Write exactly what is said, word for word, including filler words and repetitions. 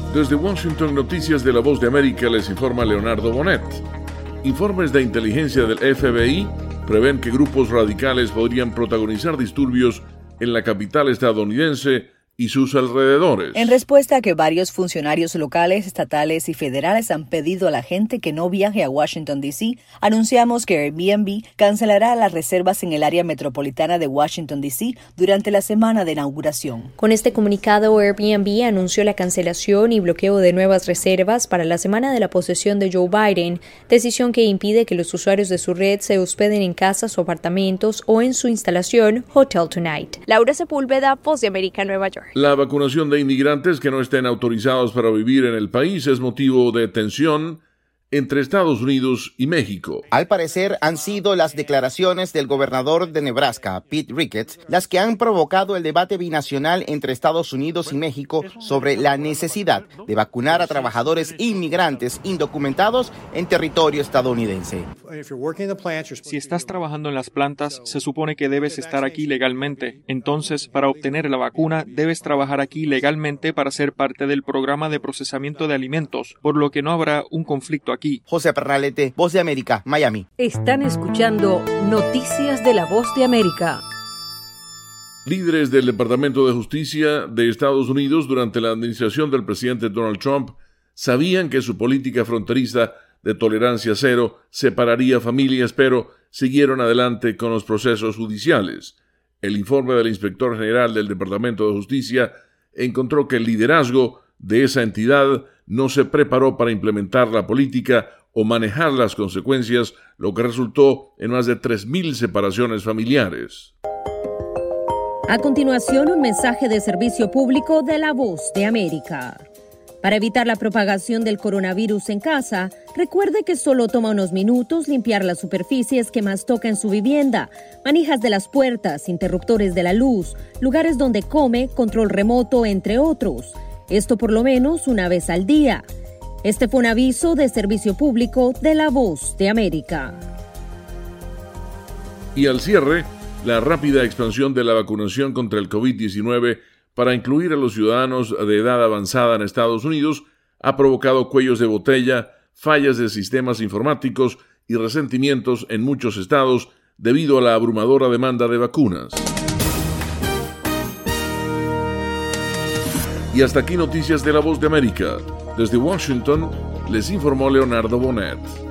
Desde Washington, Noticias de la Voz de América, les informa Leonardo Bonet. Informes de inteligencia del F B I prevén que grupos radicales podrían protagonizar disturbios en la capital estadounidense y sus alrededores. En respuesta a que varios funcionarios locales, estatales y federales han pedido a la gente que no viaje a Washington, D C, anunciamos que Airbnb cancelará las reservas en el área metropolitana de Washington, D C durante la semana de inauguración. Con este comunicado, Airbnb anunció la cancelación y bloqueo de nuevas reservas para la semana de la posesión de Joe Biden, decisión que impide que los usuarios de su red se hospeden en casas o apartamentos o en su instalación Hotel Tonight. Laura Sepúlveda, Voz de América, Nueva York. La vacunación de inmigrantes que no estén autorizados para vivir en el país es motivo de tensión entre Estados Unidos y México. Al parecer han sido las declaraciones del gobernador de Nebraska, Pete Ricketts, las que han provocado el debate binacional entre Estados Unidos y México sobre la necesidad de vacunar a trabajadores inmigrantes indocumentados en territorio estadounidense. Si estás trabajando en las plantas, se supone que debes estar aquí legalmente. Entonces, para obtener la vacuna, debes trabajar aquí legalmente para ser parte del programa de procesamiento de alimentos, por lo que no habrá un conflicto aquí. Aquí. José Pernalete, Voz de América, Miami. Están escuchando Noticias de la Voz de América. Líderes del Departamento de Justicia de Estados Unidos durante la administración del presidente Donald Trump sabían que su política fronteriza de tolerancia cero separaría familias, pero siguieron adelante con los procesos judiciales. El informe del inspector general del Departamento de Justicia encontró que el liderazgo de esa entidad no se preparó para implementar la política o manejar las consecuencias, lo que resultó en más de tres mil separaciones familiares. A continuación, un mensaje de servicio público de la Voz de América. Para evitar la propagación del coronavirus en casa, recuerde que solo toma unos minutos limpiar las superficies que más toca en su vivienda, manijas de las puertas, interruptores de la luz, lugares donde come, control remoto, entre otros. Esto por lo menos una vez al día. Este fue un aviso de servicio público de la Voz de América. Y al cierre, la rápida expansión de la vacunación contra el COVID diecinueve para incluir a los ciudadanos de edad avanzada en Estados Unidos ha provocado cuellos de botella, fallas de sistemas informáticos y resentimientos en muchos estados debido a la abrumadora demanda de vacunas. Y hasta aquí Noticias de la Voz de América. Desde Washington, les informó Leonardo Bonet.